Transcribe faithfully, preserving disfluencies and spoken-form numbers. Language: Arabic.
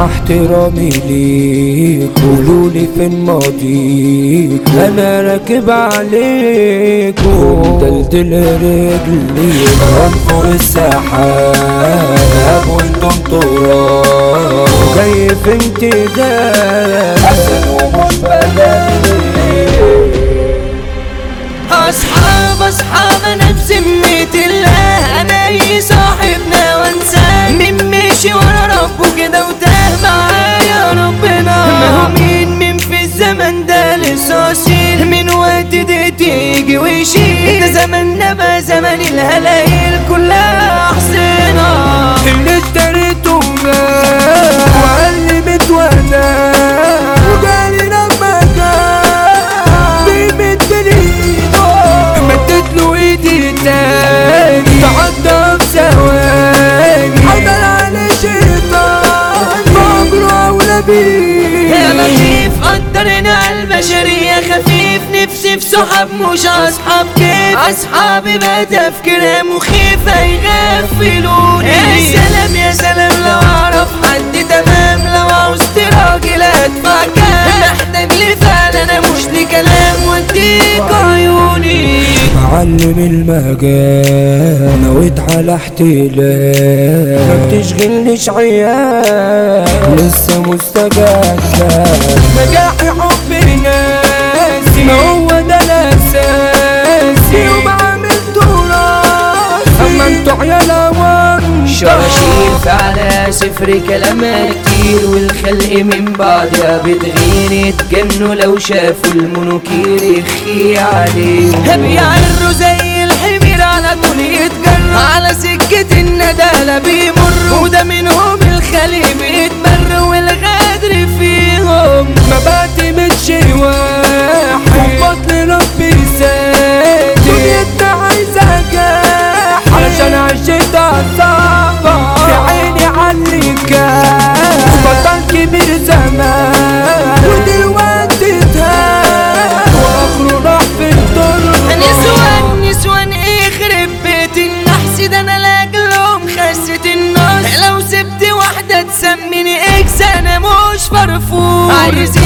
مع احترامي ليك قولولي فين ماضيك، انا راكب عليك ومدلدل رجلي من فوق السحاب وانتم تراب جاي في امتداد حسن ومش بلدي. اصحاب اصحاب انا بذمة الله، انا اي صاحبنا وانساه، مين مشي ورا ربه كده وتاه معايا ربنا. ما هو مين مين في الزمن ده لسه اصيل، من وقت ده تيجي ويشيل، ده زماننا بقى زمن الهلايل كلها احسنة. اللي اشتريته جاب وقال لي متولى وجالي لما جاب بيمدلي مدت له ايدي تاني تعدى بثواني حضر على شيطان مجروح ولبيب. يا لطيف قدرنا البشرية خفيف، نفسي في صحاب مش اصحاب كيف، اصحابي بقى تفكيرها مخيفة يغفلوني. يا سلام يا سلام لو اعرف حد تمام، لو عوزت راجل ادفع كام، محتاج لي فعلا انا مش لكلام واديك عيوني. معلم المجال نويت على احتلال ما بتشغلنيش عيال لسه مستجد نجاحي حب ناسي هو ده الاساسي وبعمل تراثي اما انتوا عيال عوام شراشير فعلا صفر كلامها كتير، والخلق من بعدها بتغير يتجنوا لو شافوا المنوكير يخي عليهم. بيعروا زي الحمير على طول يتجروا على سكة الندالة بيمروا، وده منهم الخلق بيتبر والغدر فيهم. ما بعتمدش واحد وبطل ربي سادي دنيتنا عايزة جاح علشان عشت عالصعبة في عيني علي كان بطل كبير زمان ودلوقتي تهان واخره راح في الطرق. نسوان نسوان يخرب بيت النحس، ده انا لاجلهم خست النص، لو سبت واحدة تسميني اكس انا مش فرفور. عايز